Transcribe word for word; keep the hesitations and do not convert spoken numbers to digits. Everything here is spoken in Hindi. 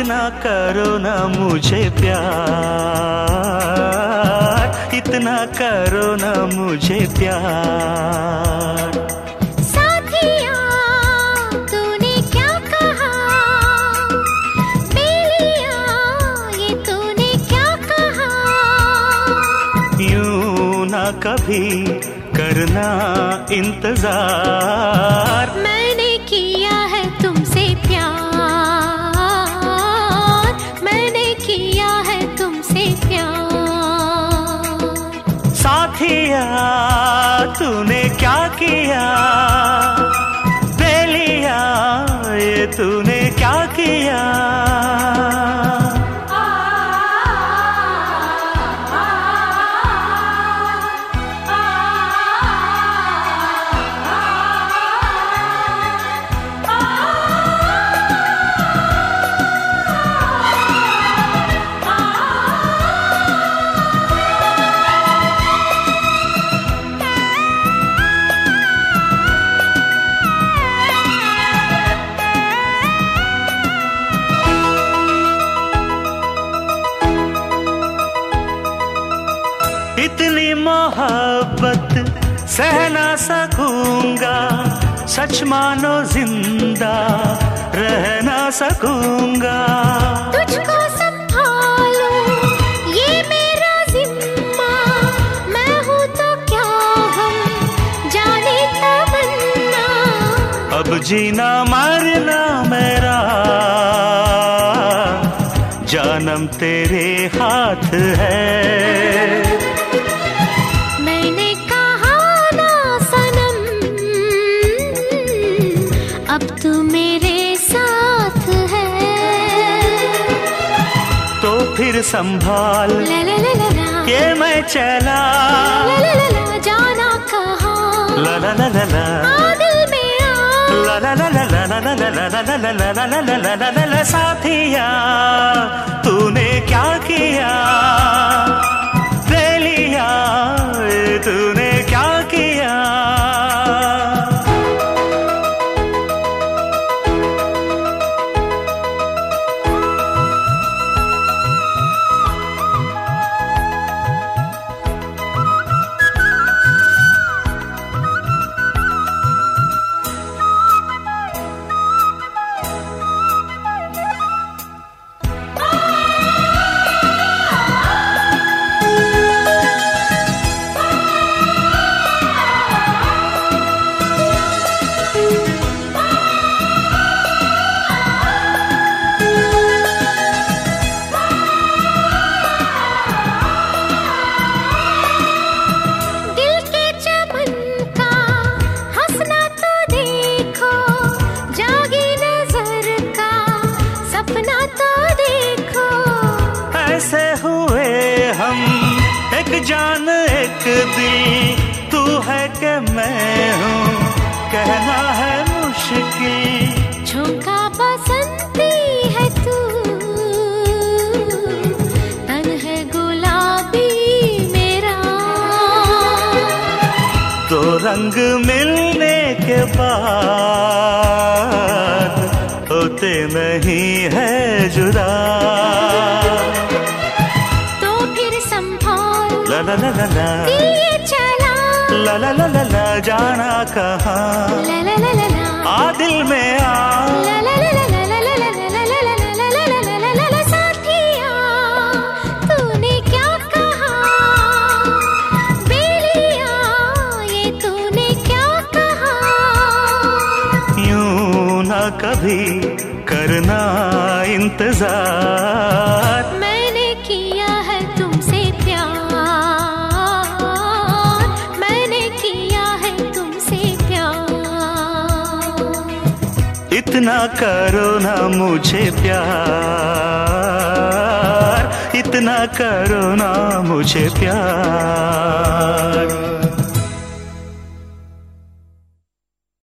इतना करो ना मुझे प्यार, इतना करो ना मुझे प्यार। साथिया तूने क्या कहा, बेलिया ये तूने क्या कहा। यूं ना कभी करना इंतजार, मैंने किया है तुमसे प्यार, मैंने किया है तुमसे प्यार। साथिया तूने क्या किया, बेलिया ये तूने क्या किया। इतनी मोहब्बत सह ना सकूंगा, सच मानो जिंदा रह ना सकूंगा। तुझको संभालो ये मेरा जिम्मा, मैं हूँ तो क्या हम जाने तमन्ना। अब जीना मरना मेरा जानम तेरे हाथ है। मैंने कहा ना सनम, अब तू मेरे साथ है। तो फिर संभाल ला ला ला ला ला, के मैं चला, ला ला ला ला, जाना कहाँ, ला ला ला ला ला, आ दिल में आ, ला ला ला ला ला ला ला ला ला ला ला ला ला ला ला ला ला। साथिया तूने क्या किया, बेलिया तूने क्या किया। ऐसे हुए हम एक जान एक दिल, तू है कि मैं हूँ कहना है मुश्किल। झोंका बसंती है तू, तन है गुलाबी मेरा। तो रंग मिलने के बाद होते नहीं है जुदा। ला ला ला ला ला, ये चला, ला ला ला ला ला, जाना कहाँ, ला ला ला ला ला, आ दिल में आ, ला ला ला ला ला ला ला ला ला ला ला ला ला ला ला ला। साथिया तूने क्या कहा, बेलिया ये तूने क्या कहा। यूं ना कभी करना इंतजार, मैंने किया है तुमसे प्यार, मैंने किया है तुमसे प्यार। इतना करो ना मुझे प्यार, इतना करो ना मुझे प्यार।